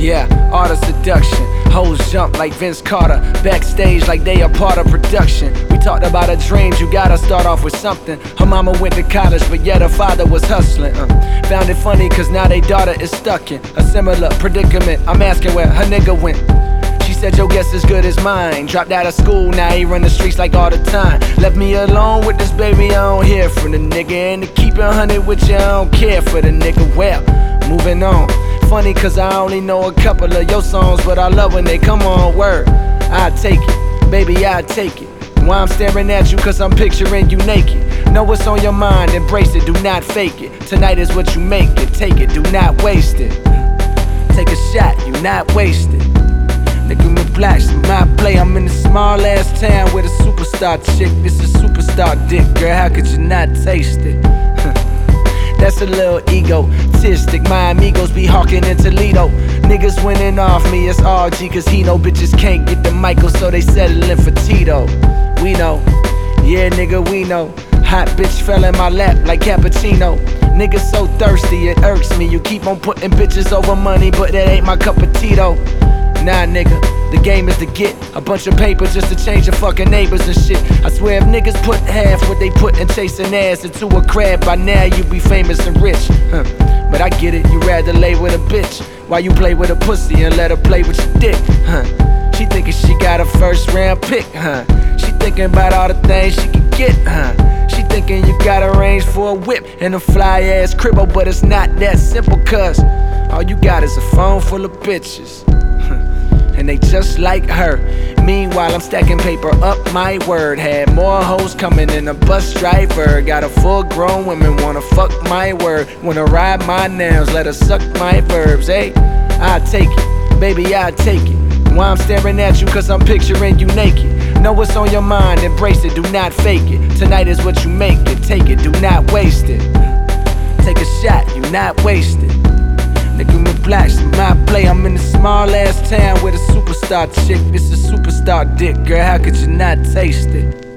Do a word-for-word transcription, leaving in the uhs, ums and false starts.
Yeah, art of seduction. Hoes jump like Vince Carter, backstage like they a part of production. We talked about her dreams, you gotta start off with something. Her mama went to college, but yet her father was hustling. uh. Found it funny cause now they daughter is stuck in a similar predicament. I'm asking where her nigga went. She said your guess is good as mine. Dropped out of school, now he run the streets like all the time. Left me alone with this baby, I don't hear from the nigga. And to keep it a hundred with you, I don't care for the nigga. Well, moving on. Funny cause I only know a couple of your songs, but I love when they come on, word. I take it, baby, I take it. Why I'm staring at you cause I'm picturing you naked. Know what's on your mind, embrace it, do not fake it. Tonight is what you make it, take it, do not waste it. Take a shot, you not wasted. Nigga me blacks in my play, I'm in a small ass town with a superstar chick. This is superstar dick, girl, how could you not taste it? That's a little egotistic. My amigos be hawking in Toledo. Niggas winning off me, it's R G, cause he know bitches can't get the Michael, so they settling for Tito. We know, yeah nigga we know. Hot bitch fell in my lap like cappuccino. Niggas so thirsty it irks me. You keep on putting bitches over money, but that ain't my cup of tea though. Nah nigga, the game is to get a bunch of paper just to change your fucking neighbors and shit. I swear if niggas put half what they put in chasing ass into a crab, by now you be famous and rich. Huh. But I get it, you rather lay with a bitch while you play with a pussy and let her play with your dick. Huh. She thinking she got a first round pick, huh? She thinking about all the things she can get, huh? She thinking you got a range for a whip and a fly ass cribbo, but it's not that simple cause all you got is a phone full of bitches. And they just like her. Meanwhile, I'm stacking paper up my word. Had more hoes coming in a bus driver. Got a full grown women wanna fuck my word. Wanna ride my nails, let her suck my verbs. Hey, I take it, baby, I take it. Why I'm staring at you cause I'm picturing you naked. Know what's on your mind, embrace it, do not fake it. Tonight is what you make it, take it, do not waste it. Take a shot, you not wasted. Nigga me blacks in my play, I'm in a small ass town with a superstar chick. This is superstar dick, girl, how could you not taste it?